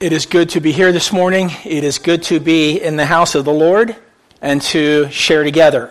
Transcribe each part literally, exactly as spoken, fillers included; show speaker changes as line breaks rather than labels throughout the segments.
It is good to be here this morning. It is good to be in the house of the Lord and to share together.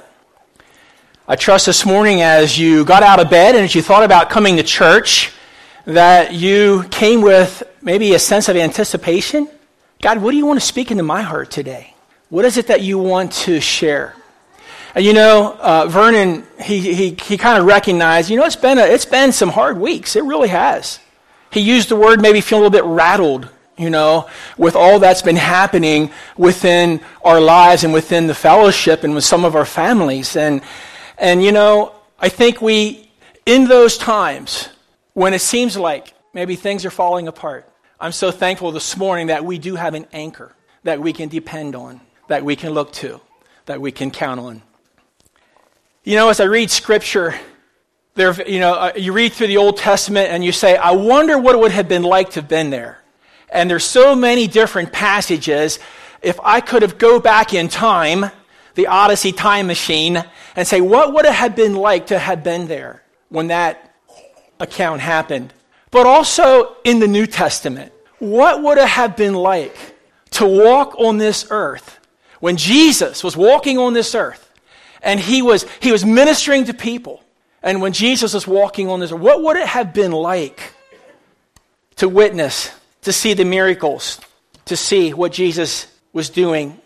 I trust this morning as you got out of bed and as you thought about coming to church that you came with maybe a sense of anticipation. God, what do you want to speak into my heart today? What is it that you want to share? And you know, uh, Vernon, he he he kind of recognized, you know, it's been a, it's been some hard weeks. It really has. He used the word maybe feeling a little bit rattled, you know, with all that's been happening within our lives and within the fellowship and with some of our families. And, and you know, I think we, in those times when it seems like maybe things are falling apart, I'm so thankful this morning that we do have an anchor that we can depend on, that we can look to, that we can count on. You know, as I read Scripture, there, you know, uh, you read through the Old Testament and you say, I wonder what it would have been like to have been there. And there's so many different passages. If I could have go back in time, the Odyssey time machine, and say, what would it have been like to have been there when that account happened? But also in the New Testament, what would it have been like to walk on this earth when Jesus was walking on this earth and he was he was ministering to people, and when Jesus was walking on this earth, what would it have been like to witness, to see the miracles, to see what Jesus was doing?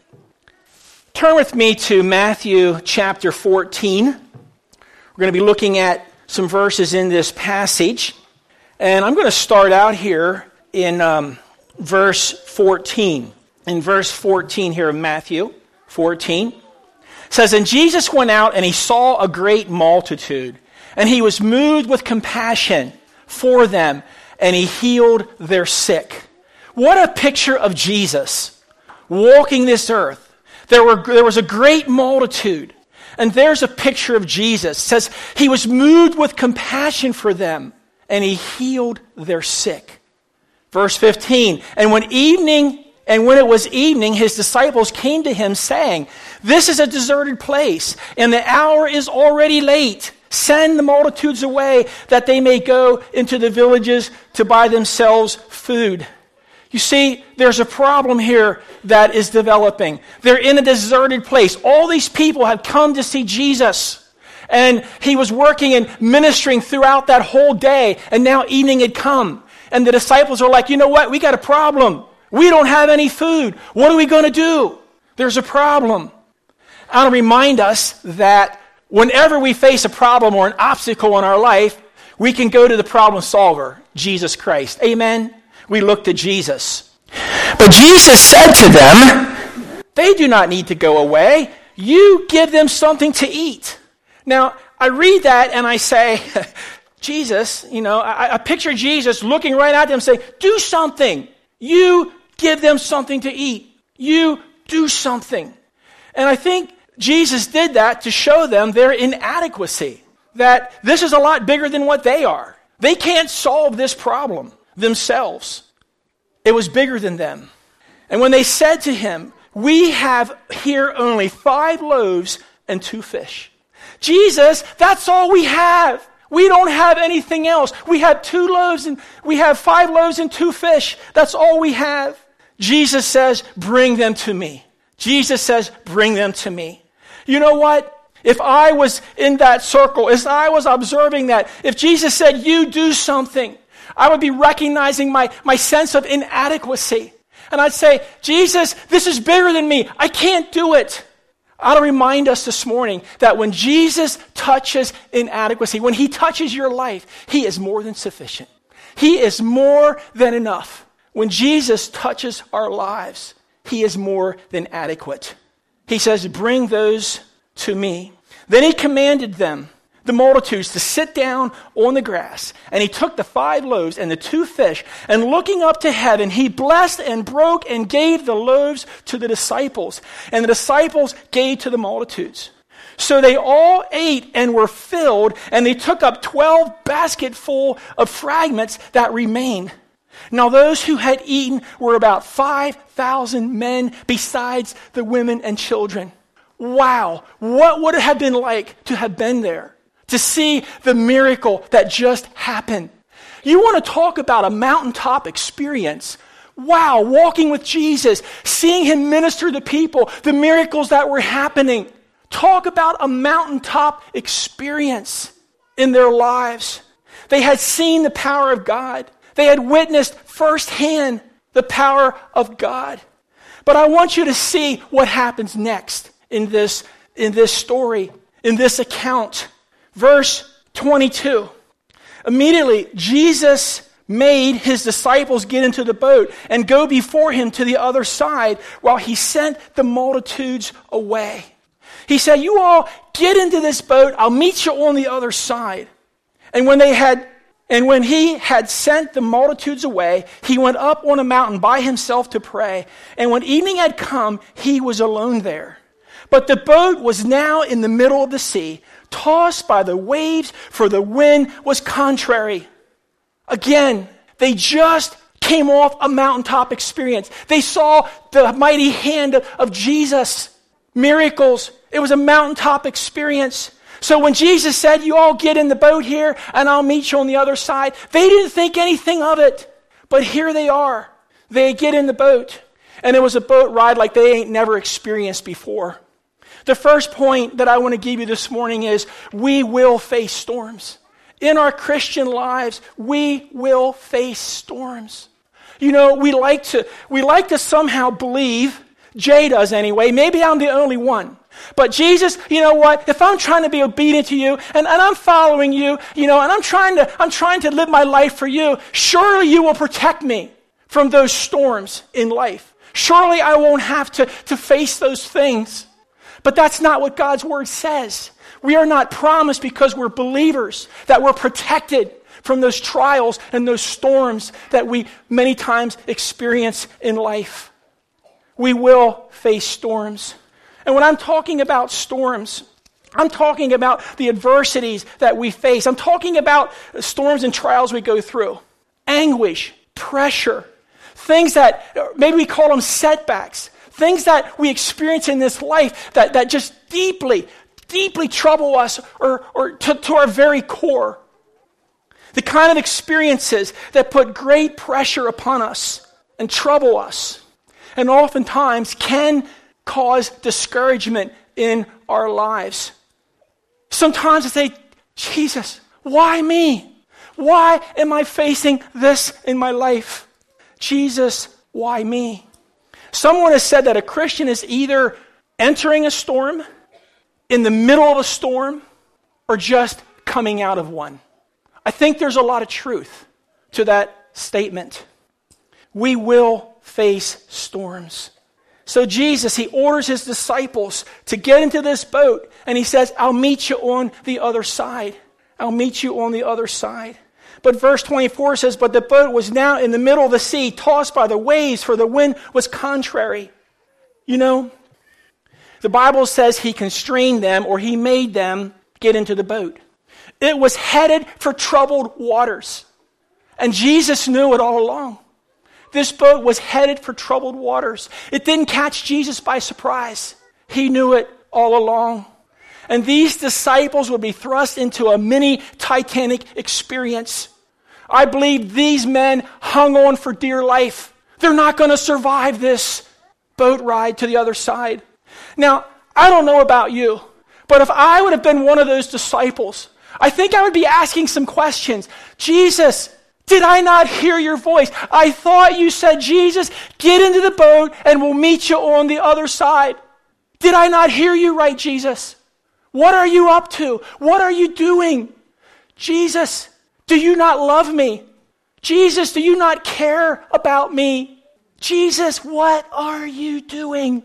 Turn with me to Matthew chapter fourteen. We're going to be looking at some verses in this passage. And I'm going to start out here in um, verse fourteen. In verse fourteen here of Matthew fourteen. It says, And Jesus went out and he saw a great multitude, and he was moved with compassion for them, and he healed their sick. What a picture of Jesus walking this earth. There were there was a great multitude. And there's a picture of Jesus. It says he was moved with compassion for them, and he healed their sick. Verse fifteen, And when evening and when it was evening, his disciples came to him saying, This is a deserted place, and the hour is already late. Send the multitudes away, that they may go into the villages to buy themselves food. You see, there's a problem here that is developing. They're in a deserted place. All these people have come to see Jesus. And he was working and ministering throughout that whole day. And now evening had come. And the disciples are like, you know what? We got a problem. We don't have any food. What are we going to do? There's a problem. I want to remind us that whenever we face a problem or an obstacle in our life, we can go to the problem solver, Jesus Christ. Amen? We look to Jesus. But Jesus said to them, they do not need to go away. You give them something to eat. Now, I read that and I say, Jesus, you know, I, I picture Jesus looking right at them saying, do something. You give them something to eat. You do something. And I think Jesus did that to show them their inadequacy, that this is a lot bigger than what they are. They can't solve this problem themselves. It was bigger than them. And when they said to him, we have here only five loaves and two fish. Jesus, that's all we have. We don't have anything else. We have two loaves and we have five loaves and two fish. That's all we have. Jesus says, bring them to me. Jesus says, bring them to me. You know what? If I was in that circle, as I was observing that, if Jesus said, you do something, I would be recognizing my, my sense of inadequacy. And I'd say, Jesus, this is bigger than me. I can't do it. I want to remind us this morning that when Jesus touches inadequacy, when he touches your life, he is more than sufficient. He is more than enough. When Jesus touches our lives, he is more than adequate. He says, bring those to me. Then he commanded them, the multitudes, to sit down on the grass. And he took the five loaves and the two fish, and looking up to heaven, he blessed and broke and gave the loaves to the disciples. And the disciples gave to the multitudes. So they all ate and were filled, and they took up twelve basketful of fragments that remained. Now those who had eaten were about five thousand men, besides the women and children. Wow, what would it have been like to have been there, to see the miracle that just happened? You want to talk about a mountaintop experience? Wow, walking with Jesus, seeing him minister to people, the miracles that were happening. Talk about a mountaintop experience in their lives. They had seen the power of God. They had witnessed firsthand the power of God. But I want you to see what happens next in this, in this story, in this account. Verse twenty-two. Immediately, Jesus made his disciples get into the boat and go before him to the other side while he sent the multitudes away. He said, you all get into this boat. I'll meet you on the other side. And when they had, and when he had sent the multitudes away, he went up on a mountain by himself to pray. And when evening had come, he was alone there. But the boat was now in the middle of the sea, tossed by the waves, for the wind was contrary. Again, they just came off a mountaintop experience. They saw the mighty hand of, of Jesus, miracles. It was a mountaintop experience. So when Jesus said, you all get in the boat here and I'll meet you on the other side, they didn't think anything of it. But here they are. They get in the boat. And it was a boat ride like they ain't never experienced before. The first point that I want to give you this morning is we will face storms. In our Christian lives, we will face storms. You know, we like to we like to somehow believe, Jay does anyway, maybe I'm the only one. But Jesus, you know what? If I'm trying to be obedient to you and, and I'm following you, you know, and I'm trying to I'm trying to live my life for you, surely you will protect me from those storms in life. Surely I won't have to, to face those things. But that's not what God's word says. We are not promised because we're believers that we're protected from those trials and those storms that we many times experience in life. We will face storms. And when I'm talking about storms, I'm talking about the adversities that we face. I'm talking about storms and trials we go through. Anguish, pressure, things that maybe we call them setbacks, things that we experience in this life that, that just deeply, deeply trouble us or, or to, to our very core. The kind of experiences that put great pressure upon us and trouble us and oftentimes can cause discouragement in our lives. Sometimes I say, Jesus, why me? Why am I facing this in my life? Jesus, why me? Someone has said that a Christian is either entering a storm, in the middle of a storm, or just coming out of one. I think there's a lot of truth to that statement. We will face storms. So Jesus, he orders his disciples to get into this boat, and he says, I'll meet you on the other side. I'll meet you on the other side. But verse twenty-four says, but the boat was now in the middle of the sea, tossed by the waves, for the wind was contrary. You know, the Bible says he constrained them, or he made them get into the boat. It was headed for troubled waters. And Jesus knew it all along. This boat was headed for troubled waters. It didn't catch Jesus by surprise. He knew it all along. And these disciples would be thrust into a mini Titanic experience. I believe these men hung on for dear life. They're not going to survive this boat ride to the other side. Now, I don't know about you, but if I would have been one of those disciples, I think I would be asking some questions. Jesus, did I not hear your voice? I thought you said, Jesus, get into the boat and we'll meet you on the other side. Did I not hear you right, Jesus? What are you up to? What are you doing? Jesus, do you not love me? Jesus, do you not care about me? Jesus, what are you doing?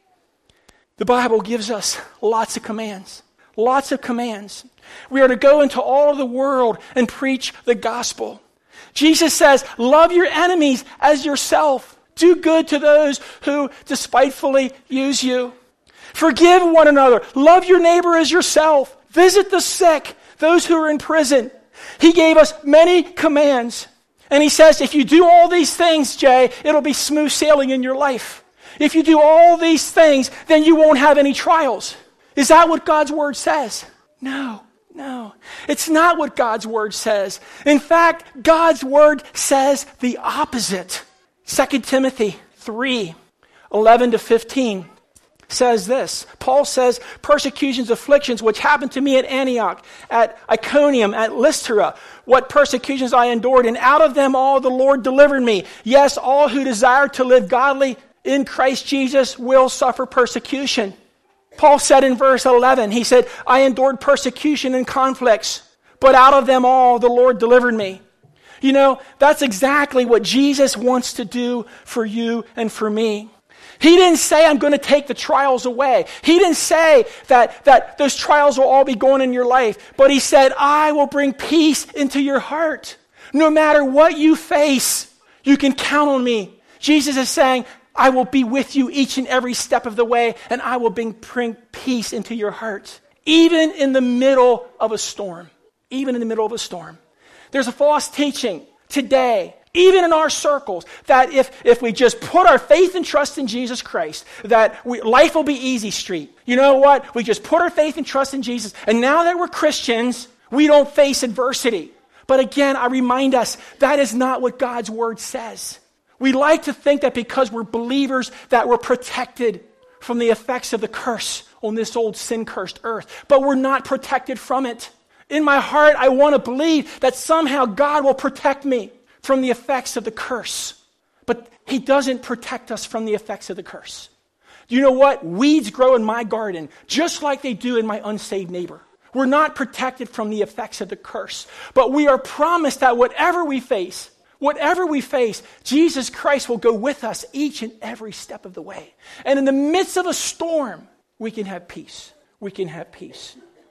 The Bible gives us lots of commands. Lots of commands. We are to go into all of the world and preach the gospel. Jesus says, love your enemies as yourself. Do good to those who despitefully use you. Forgive one another. Love your neighbor as yourself. Visit the sick, those who are in prison. He gave us many commands. And he says, if you do all these things, Jay, it'll be smooth sailing in your life. If you do all these things, then you won't have any trials. Is that what God's word says? No, no. It's not what God's word says. In fact, God's word says the opposite. Second Timothy three, eleven to fifteen says this. Paul says, persecutions, afflictions, which happened to me at Antioch, at Iconium, at Lystra, what persecutions I endured, and out of them all the Lord delivered me. Yes, all who desire to live godly in Christ Jesus will suffer persecution. Paul said in verse eleven, he said, I endured persecution and conflicts, but out of them all the Lord delivered me. You know, that's exactly what Jesus wants to do for you and for me. He didn't say, I'm going to take the trials away. He didn't say that, that those trials will all be gone in your life. But he said, I will bring peace into your heart. No matter what you face, you can count on me. Jesus is saying, I will be with you each and every step of the way, and I will bring, bring peace into your heart. Even in the middle of a storm. Even in the middle of a storm. There's a false teaching today, even in our circles, that if, if we just put our faith and trust in Jesus Christ, that we, life will be easy street. You know what? We just put our faith and trust in Jesus, and now that we're Christians, we don't face adversity. But again, I remind us, that is not what God's word says. We like to think that because we're believers, that we're protected from the effects of the curse on this old sin-cursed earth. But we're not protected from it. In my heart, I want to believe that somehow God will protect me from the effects of the curse. But he doesn't protect us from the effects of the curse. You know what? Weeds grow in my garden just like they do in my unsaved neighbor. We're not protected from the effects of the curse. But we are promised that whatever we face, whatever we face, Jesus Christ will go with us each and every step of the way. And in the midst of a storm, we can have peace. We can have peace.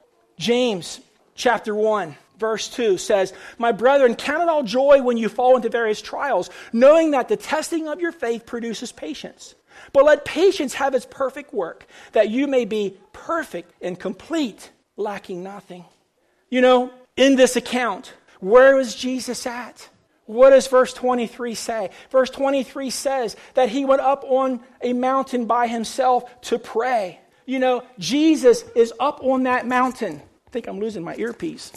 James chapter one, verse two says, my brethren, count it all joy when you fall into various trials, knowing that the testing of your faith produces patience. But let patience have its perfect work, that you may be perfect and complete, lacking nothing. You know, in this account, where is Jesus at? What does verse twenty-three say? Verse twenty-three says that he went up on a mountain by himself to pray. You know, Jesus is up on that mountain. I think I'm losing my earpiece.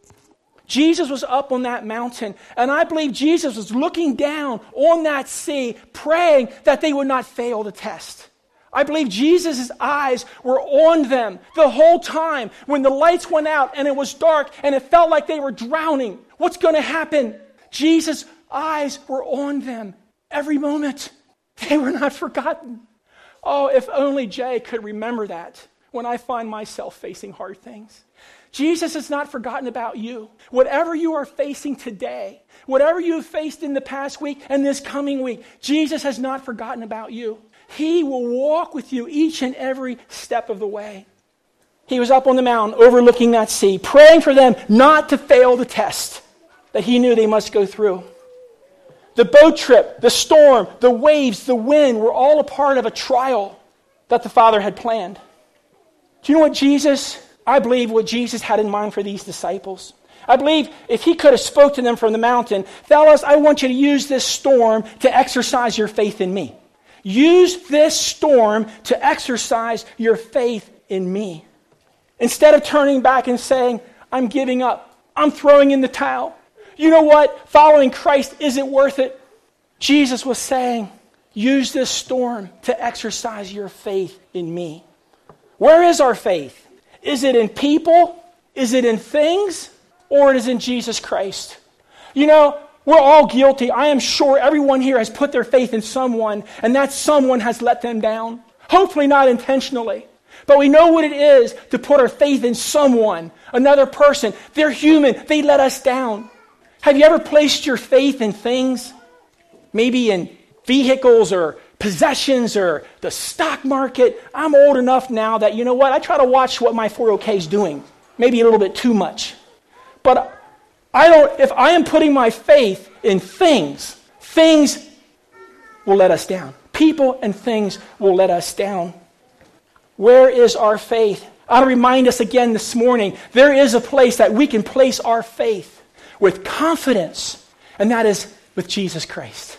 Jesus was up on that mountain, and I believe Jesus was looking down on that sea, praying that they would not fail the test. I believe Jesus' eyes were on them the whole time when the lights went out and it was dark and it felt like they were drowning. What's going to happen? Jesus' eyes were on them every moment. They were not forgotten. Oh, if only Jay could remember that when I find myself facing hard things. Jesus has not forgotten about you. Whatever you are facing today, whatever you've faced in the past week and this coming week, Jesus has not forgotten about you. He will walk with you each and every step of the way. He was up on the mountain overlooking that sea, praying for them not to fail the test that he knew they must go through. The boat trip, the storm, the waves, the wind were all a part of a trial that the Father had planned. Do you know what Jesus, I believe what Jesus had in mind for these disciples? I believe if he could have spoke to them from the mountain, fellas, I want you to use this storm to exercise your faith in me. Use this storm to exercise your faith in me. Instead of turning back and saying, I'm giving up, I'm throwing in the towel. You know what? Following Christ isn't worth it. Jesus was saying, use this storm to exercise your faith in me. Where is our faith? Is it in people? Is it in things? Or it is in Jesus Christ? You know, we're all guilty. I am sure everyone here has put their faith in someone, and that someone has let them down. Hopefully not intentionally. But we know what it is to put our faith in someone, another person. They're human. They let us down. Have you ever placed your faith in things? Maybe in vehicles or possessions or the stock market. I'm old enough now that, you know what, I try to watch what my four oh K is doing. Maybe a little bit too much. But I don't, if I am putting my faith in things, things will let us down. People and things will let us down. Where is our faith? I'll remind us again this morning, there is a place that we can place our faith with confidence, and that is with Jesus Christ.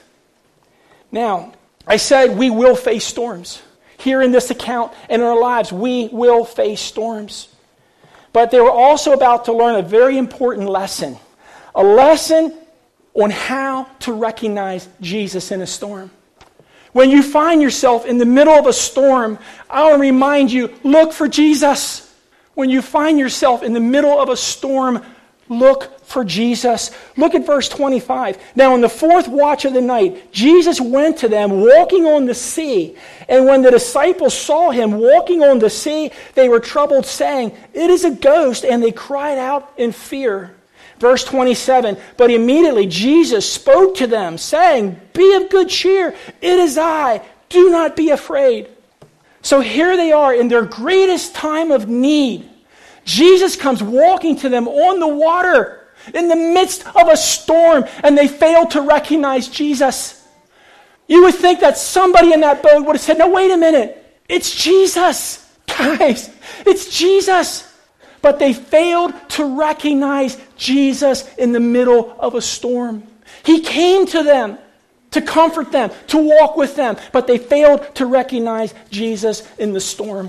Now, I said we will face storms. Here in this account and in our lives, we will face storms. But they were also about to learn a very important lesson. A lesson on how to recognize Jesus in a storm. When you find yourself in the middle of a storm, I want to remind you, look for Jesus. When you find yourself in the middle of a storm, look for Jesus. Look at verse twenty-five. Now in the fourth watch of the night, Jesus went to them walking on the sea. And when the disciples saw him walking on the sea, they were troubled, saying, "It is a ghost," and they cried out in fear. Verse twenty-seven, but immediately Jesus spoke to them, saying, "Be of good cheer, it is I, do not be afraid." So here they are in their greatest time of need. Jesus comes walking to them on the water in the midst of a storm, and they fail to recognize Jesus. You would think that somebody in that boat would have said, "No, wait a minute, it's Jesus. Guys, it's Jesus." But they failed to recognize Jesus in the middle of a storm. He came to them to comfort them, to walk with them, but they failed to recognize Jesus in the storm.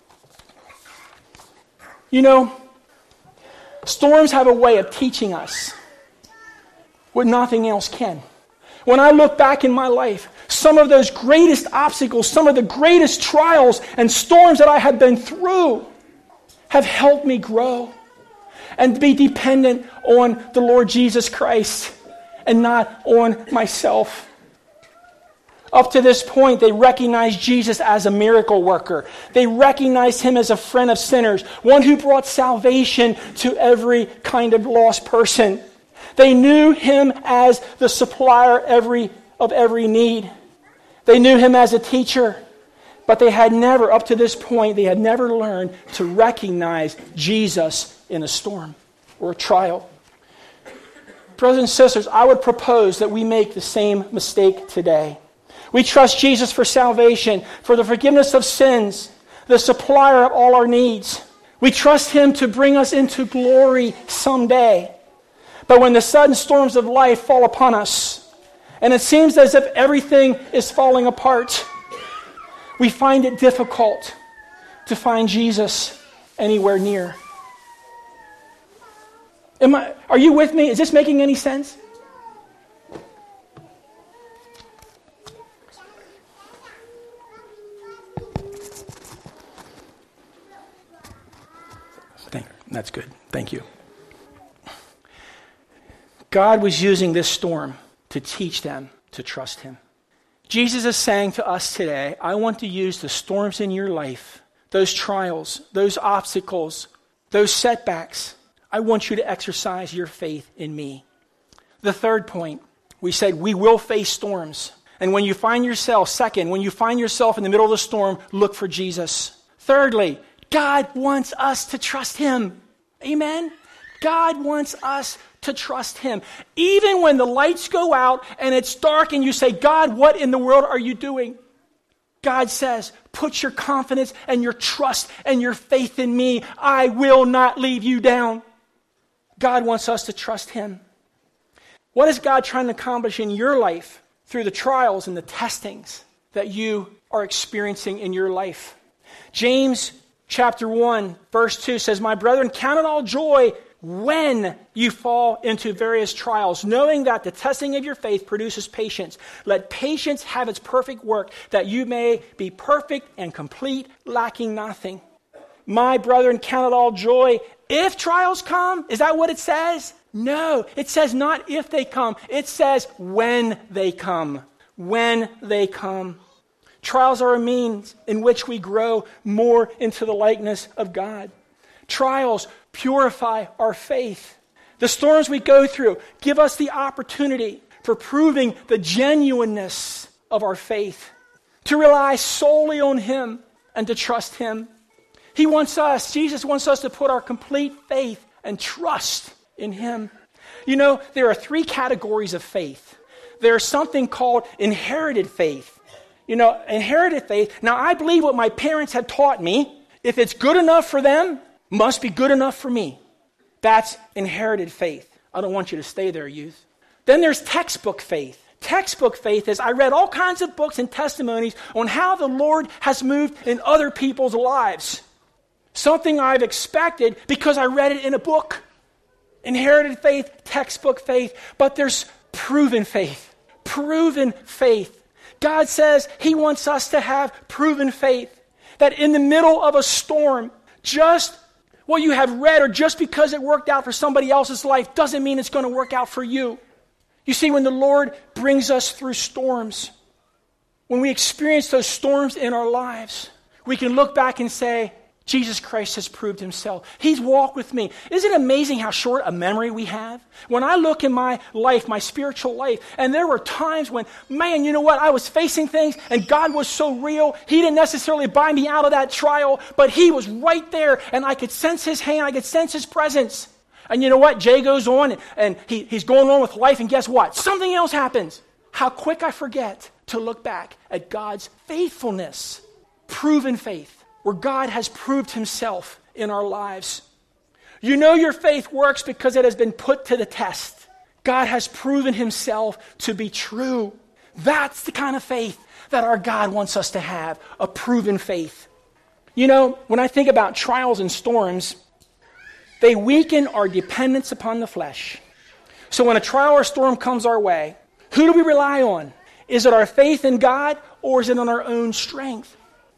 You know, storms have a way of teaching us what nothing else can. When I look back in my life, some of those greatest obstacles, some of the greatest trials and storms that I have been through have helped me grow and be dependent on the Lord Jesus Christ and not on myself. Up to this point, they recognized Jesus as a miracle worker. They recognized him as a friend of sinners, one who brought salvation to every kind of lost person. They knew him as the supplier every, of every need. They knew him as a teacher. But they had never, up to this point, they had never learned to recognize Jesus in a storm or a trial. Brothers and sisters, I would propose that we make the same mistake today. We trust Jesus for salvation, for the forgiveness of sins, the supplier of all our needs. We trust him to bring us into glory someday. But when the sudden storms of life fall upon us, and it seems as if everything is falling apart, we find it difficult to find Jesus anywhere near. Am I, are you with me? Is this making any sense? Thank, that's good. Thank you. God was using this storm to teach them to trust him. Jesus is saying to us today, I want to use the storms in your life, those trials, those obstacles, those setbacks. I want you to exercise your faith in me. The third point, we said we will face storms. And when you find yourself, second, when you find yourself in the middle of the storm, look for Jesus. Thirdly, God wants us to trust him. Amen? God wants us to trust him. Even when the lights go out and it's dark and you say, "God, what in the world are you doing?" God says, put your confidence and your trust and your faith in me. I will not leave you down. God wants us to trust him. What is God trying to accomplish in your life through the trials and the testings that you are experiencing in your life? James chapter one, verse two says, "My brethren, count it all joy when you fall into various trials, knowing that the testing of your faith produces patience. Let patience have its perfect work, that you may be perfect and complete, lacking nothing." My brethren, count it all joy if trials come. Is that what it says? No, it says not if they come. It says when they come. When they come. Trials are a means in which we grow more into the likeness of God. Trials purify our faith. The storms we go through give us the opportunity for proving the genuineness of our faith, to rely solely on him and to trust him. He wants us, Jesus wants us to put our complete faith and trust in him. You know, there are three categories of faith. There's something called inherited faith. You know, inherited faith. Now, I believe what my parents have taught me. If it's good enough for them, must be good enough for me. That's inherited faith. I don't want you to stay there, youth. Then there's textbook faith. Textbook faith is I read all kinds of books and testimonies on how the Lord has moved in other people's lives. Something I've expected because I read it in a book. Inherited faith, textbook faith. But there's proven faith. Proven faith. God says he wants us to have proven faith. That in the middle of a storm, just what you have read or just because it worked out for somebody else's life doesn't mean it's going to work out for you. You see, when the Lord brings us through storms, when we experience those storms in our lives, we can look back and say, Jesus Christ has proved himself. He's walked with me. Isn't it amazing how short a memory we have? When I look in my life, my spiritual life, and there were times when, man, you know what? I was facing things and God was so real. He didn't necessarily buy me out of that trial, but he was right there and I could sense his hand. I could sense his presence. And you know what? Jay goes on and, and he, he's going on with life, and guess what? Something else happens. How quick I forget to look back at God's faithfulness. Proven faith. Where God has proved himself in our lives. You know your faith works because it has been put to the test. God has proven himself to be true. That's the kind of faith that our God wants us to have, a proven faith. You know, when I think about trials and storms, they weaken our dependence upon the flesh. So when a trial or storm comes our way, who do we rely on? Is it our faith in God or is it on our own strength?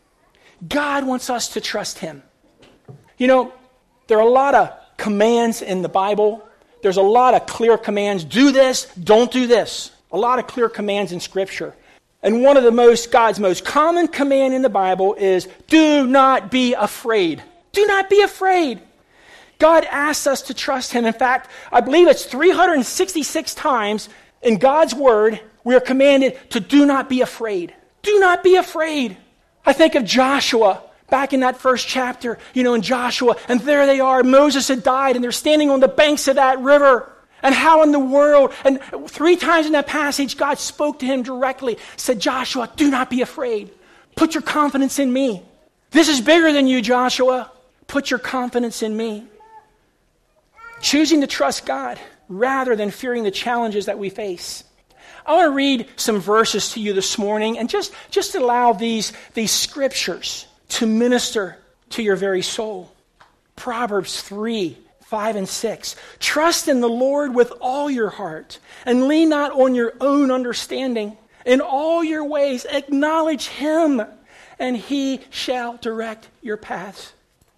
God wants us to trust him. You know, there are a lot of commands in the Bible. There's a lot of clear commands. Do this, don't do this. A lot of clear commands in Scripture. And one of the most, God's most common command in the Bible is, do not be afraid. Do not be afraid. God asks us to trust him. In fact, I believe it's three hundred sixty-six times in God's word we are commanded to do not be afraid. Do not be afraid. I think of Joshua back in that first chapter, you know, in Joshua, and there they are. Moses had died, and they're standing on the banks of that river. And how in the world, and three times in that passage, God spoke to him directly, said, Joshua, do not be afraid. Put your confidence in me. This is bigger than you, Joshua. Put your confidence in me. Choosing to trust God rather than fearing the challenges that we face. I want to read some verses to you this morning and just, just allow these, these scriptures to minister to your very soul. Proverbs three, five and six. Trust in the Lord with all your heart and lean not on your own understanding. In all your ways acknowledge him and he shall direct your paths.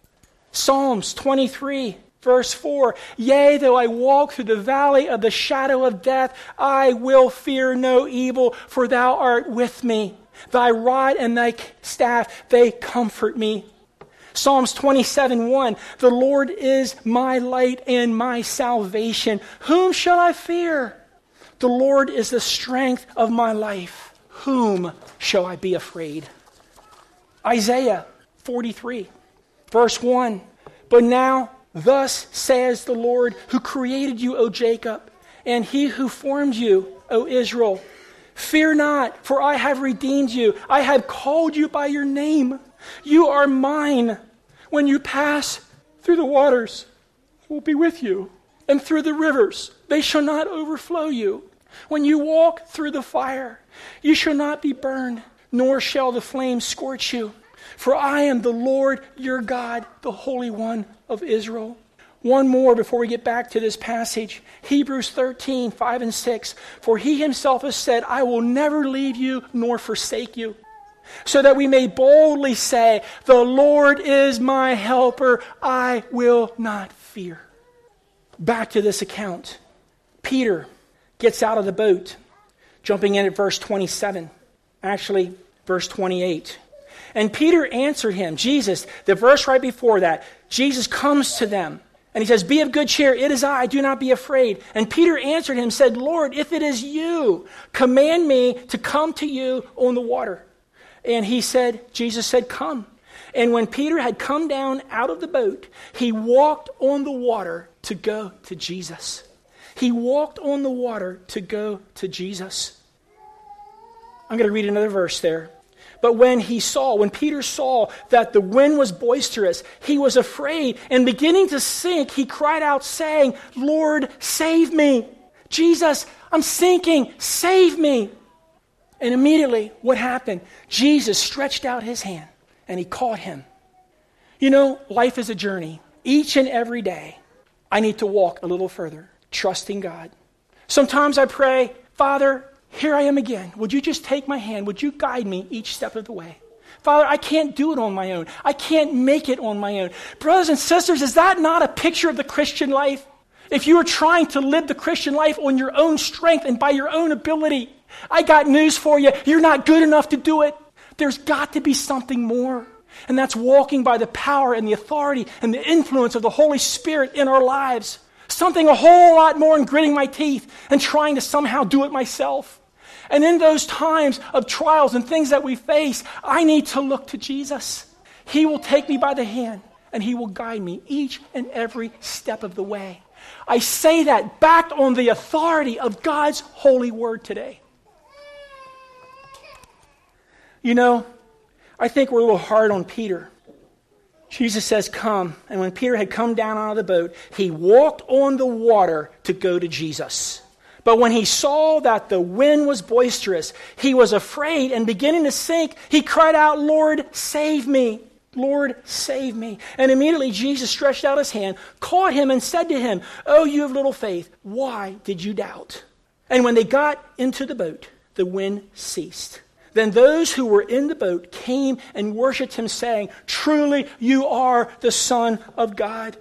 Psalms twenty-three. Verse four, yea, though I walk through the valley of the shadow of death, I will fear no evil, for thou art with me. Thy rod and thy staff, they comfort me. Psalms twenty-seven, one, the Lord is my light and my salvation. Whom shall I fear? The Lord is the strength of my life. Whom shall I be afraid? Isaiah forty-three, verse one, but now, thus says the Lord, who created you, O Jacob, and he who formed you, O Israel. Fear not, for I have redeemed you. I have called you by your name. You are mine. When you pass through the waters, I will be with you. And through the rivers, they shall not overflow you. When you walk through the fire, you shall not be burned, nor shall the flames scorch you. For I am the Lord your God, the Holy One of Israel. One more before we get back to this passage. Hebrews thirteen, five and six. For he himself has said, I will never leave you nor forsake you. So that we may boldly say, the Lord is my helper, I will not fear. Back to this account. Peter gets out of the boat, jumping in at verse twenty-seven. Actually, verse twenty-eight. And Peter answered him, Jesus, the verse right before that, Jesus comes to them and he says, be of good cheer, it is I, do not be afraid. And Peter answered him, said, Lord, if it is you, command me to come to you on the water. And he said, Jesus said, come. And when Peter had come down out of the boat, he walked on the water to go to Jesus. He walked on the water to go to Jesus. I'm going to read another verse there. But when he saw, when Peter saw that the wind was boisterous, he was afraid, and beginning to sink, he cried out, saying, Lord, save me. Jesus, I'm sinking, save me. And immediately, what happened? Jesus stretched out his hand, and he caught him. You know, life is a journey. Each and every day, I need to walk a little further, trusting God. Sometimes I pray, Father, here I am again. Would you just take my hand? Would you guide me each step of the way? Father, I can't do it on my own. I can't make it on my own. Brothers and sisters, is that not a picture of the Christian life? If you are trying to live the Christian life on your own strength and by your own ability, I got news for you. You're not good enough to do it. There's got to be something more. And that's walking by the power and the authority and the influence of the Holy Spirit in our lives. Something a whole lot more than gritting my teeth and trying to somehow do it myself. And in those times of trials and things that we face, I need to look to Jesus. He will take me by the hand and He will guide me each and every step of the way. I say that backed on the authority of God's holy word today. You know, I think we're a little hard on Peter. Jesus says, come. And when Peter had come down out of the boat, he walked on the water to go to Jesus. But when he saw that the wind was boisterous, he was afraid, and beginning to sink, he cried out, Lord, save me. Lord, save me. And immediately Jesus stretched out his hand, caught him, and said to him, oh, you of little faith, why did you doubt? And when they got into the boat, the wind ceased. Then those who were in the boat came and worshipped him, saying, truly you are the Son of God.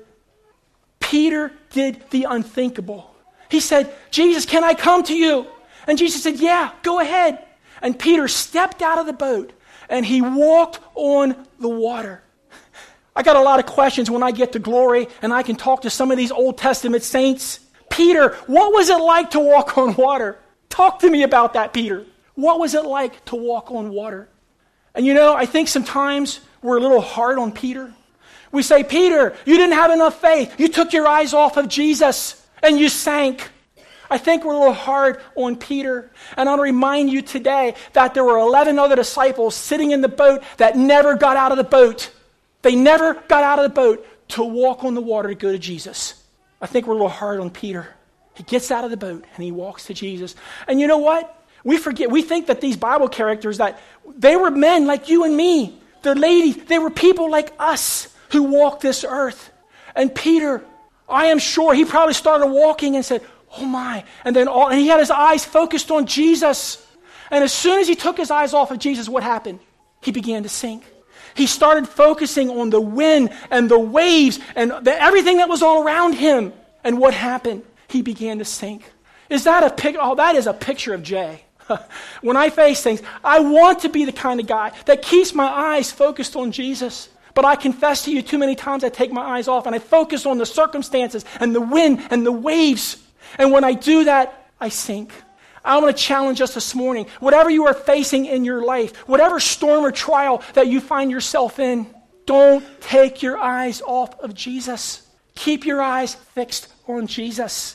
Peter did the unthinkable. He said, Jesus, can I come to you? And Jesus said, yeah, go ahead. And Peter stepped out of the boat and he walked on the water. I got a lot of questions when I get to glory and I can talk to some of these Old Testament saints. Peter, what was it like to walk on water? Talk to me about that, Peter. What was it like to walk on water? And you know, I think sometimes we're a little hard on Peter. We say, Peter, you didn't have enough faith. You took your eyes off of Jesus and you sank. I think we're a little hard on Peter. And I'll remind you today that there were eleven other disciples sitting in the boat that never got out of the boat. They never got out of the boat to walk on the water to go to Jesus. I think we're a little hard on Peter. He gets out of the boat and he walks to Jesus. And you know what? We forget, we think that these Bible characters, that they were men like you and me. The ladies, they were people like us who walked this earth. And Peter, I am sure he probably started walking and said, oh my. And then all, and he had his eyes focused on Jesus. And as soon as he took his eyes off of Jesus, what happened? He began to sink. He started focusing on the wind and the waves and the, everything that was all around him. And what happened? He began to sink. Is that a pic? Oh, that is a picture of Jay. When I face things, I want to be the kind of guy that keeps my eyes focused on Jesus. But I confess to you, too many times I take my eyes off and I focus on the circumstances and the wind and the waves. And when I do that, I sink. I want to challenge us this morning. Whatever you are facing in your life, whatever storm or trial that you find yourself in, don't take your eyes off of Jesus. Keep your eyes fixed on Jesus.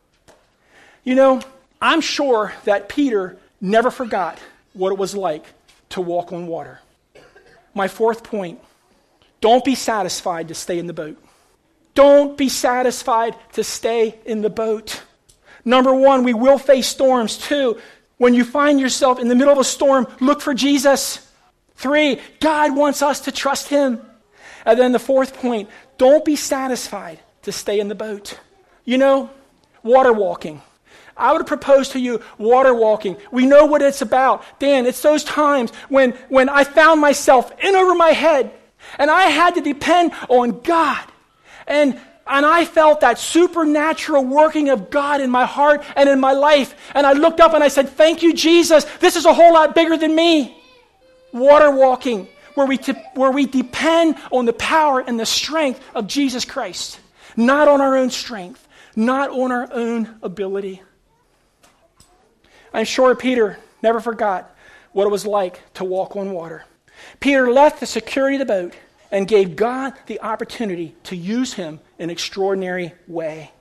You know, I'm sure that Peter never forgot what it was like to walk on water. My fourth point, don't be satisfied to stay in the boat. Don't be satisfied to stay in the boat. Number one, we will face storms. Two, when you find yourself in the middle of a storm, look for Jesus. Three, God wants us to trust Him. And then the fourth point, don't be satisfied to stay in the boat. You know, water walking. I would propose to you water walking. We know what it's about. Dan, it's those times when, when I found myself in over my head and I had to depend on God. And, and I felt that supernatural working of God in my heart and in my life. And I looked up and I said, thank you, Jesus. This is a whole lot bigger than me. Water walking, where we, te- where we depend on the power and the strength of Jesus Christ. Not on our own strength, not on our own ability. I'm sure Peter never forgot what it was like to walk on water. Peter left the security of the boat and gave God the opportunity to use him in an extraordinary way.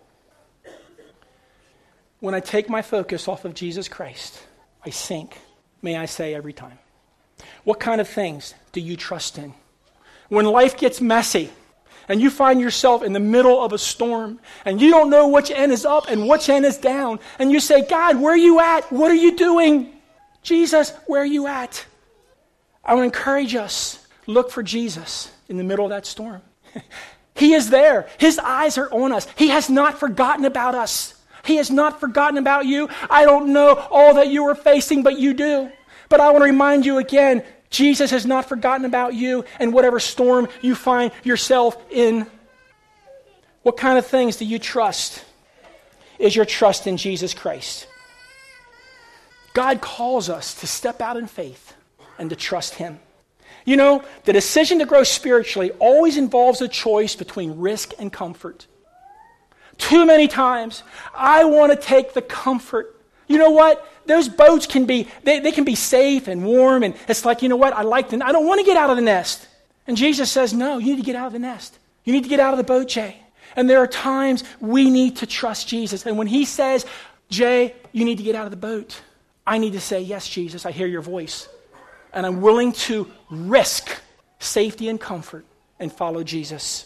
When I take my focus off of Jesus Christ, I sink, may I say, every time. What kind of things do you trust in? When life gets messy, and you find yourself in the middle of a storm, and you don't know which end is up and which end is down, and you say, God, where are you at? What are you doing? Jesus, where are you at? I want to encourage us, look for Jesus in the middle of that storm. He is there. His eyes are on us. He has not forgotten about us. He has not forgotten about you. I don't know all that you are facing, but you do. But I want to remind you again, Jesus has not forgotten about you and whatever storm you find yourself in. What kind of things do you trust? Is your trust in Jesus Christ? God calls us to step out in faith and to trust Him. You know, the decision to grow spiritually always involves a choice between risk and comfort. Too many times, I want to take the comfort. You know what? Those boats can be, they, they can be safe and warm, and it's like, you know what? I like them. I don't want to get out of the nest. And Jesus says, no, you need to get out of the nest. You need to get out of the boat, Jay. And there are times we need to trust Jesus. And when He says, Jay, you need to get out of the boat, I need to say, yes, Jesus, I hear your voice. And I'm willing to risk safety and comfort and follow Jesus.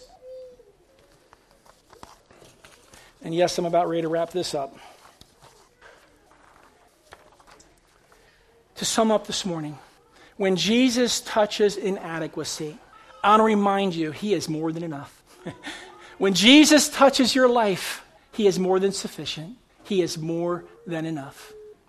And yes, I'm about ready to wrap this up. To sum up this morning, when Jesus touches inadequacy, I want to remind you, He is more than enough. When Jesus touches your life, He is more than sufficient. He is more than enough.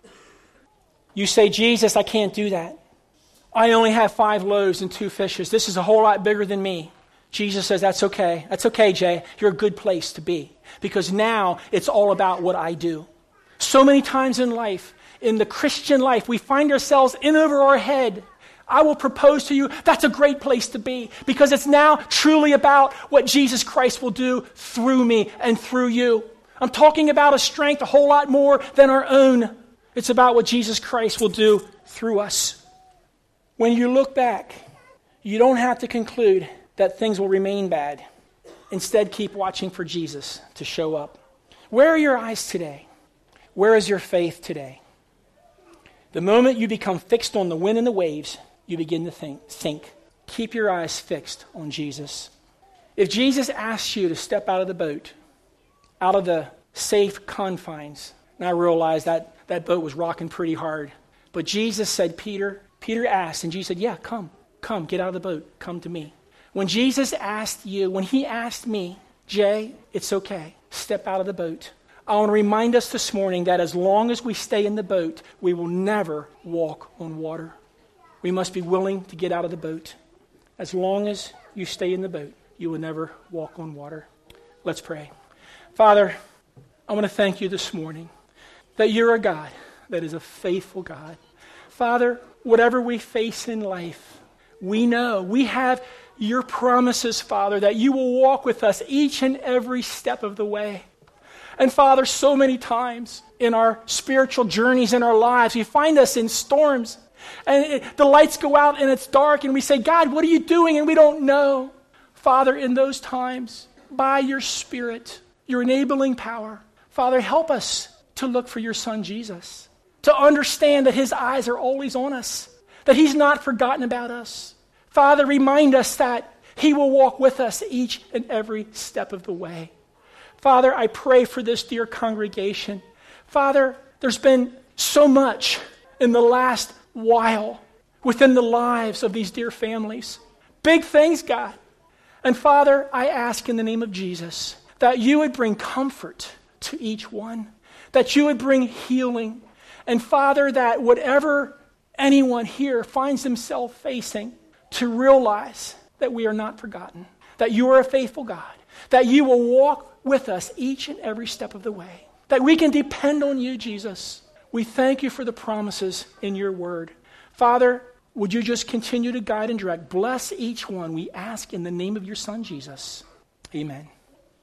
You say, Jesus, I can't do that. I only have five loaves and two fishes. This is a whole lot bigger than me. Jesus says, that's okay. That's okay, Jay. You're a good place to be. Because now it's all about what I do. So many times in life, in the Christian life, we find ourselves in over our head. I will propose to you, that's a great place to be. Because it's now truly about what Jesus Christ will do through me and through you. I'm talking about a strength a whole lot more than our own. It's about what Jesus Christ will do through us. When you look back, you don't have to conclude that things will remain bad. Instead, keep watching for Jesus to show up. Where are your eyes today? Where is your faith today? The moment you become fixed on the wind and the waves, you begin to think, sink. Keep your eyes fixed on Jesus. If Jesus asks you to step out of the boat, out of the safe confines, and I realize that that boat was rocking pretty hard, but Jesus said, Peter, Peter asked, and Jesus said, yeah, come, come, get out of the boat, come to me. When Jesus asked you, when He asked me, Jay, it's okay, step out of the boat. I want to remind us this morning that as long as we stay in the boat, we will never walk on water. We must be willing to get out of the boat. As long as you stay in the boat, you will never walk on water. Let's pray. Father, I want to thank you this morning that you're a God that is a faithful God. Father, whatever we face in life, we know we have your promises, Father, that you will walk with us each and every step of the way. And Father, so many times in our spiritual journeys in our lives, you find us in storms. And it, the lights go out and it's dark and we say, God, what are you doing? And we don't know. Father, in those times, by your Spirit, your enabling power, Father, help us to look for your Son, Jesus. To understand that His eyes are always on us. That He's not forgotten about us. Father, remind us that He will walk with us each and every step of the way. Father, I pray for this dear congregation. Father, there's been so much in the last while within the lives of these dear families. Big things, God. And Father, I ask in the name of Jesus that you would bring comfort to each one. That you would bring healing. And Father, that whatever anyone here finds themselves facing, to realize that we are not forgotten. That you are a faithful God. That you will walk with us each and every step of the way. That we can depend on you, Jesus. We thank you for the promises in your word. Father, would you just continue to guide and direct? Bless each one, we ask in the name of your Son, Jesus. Amen.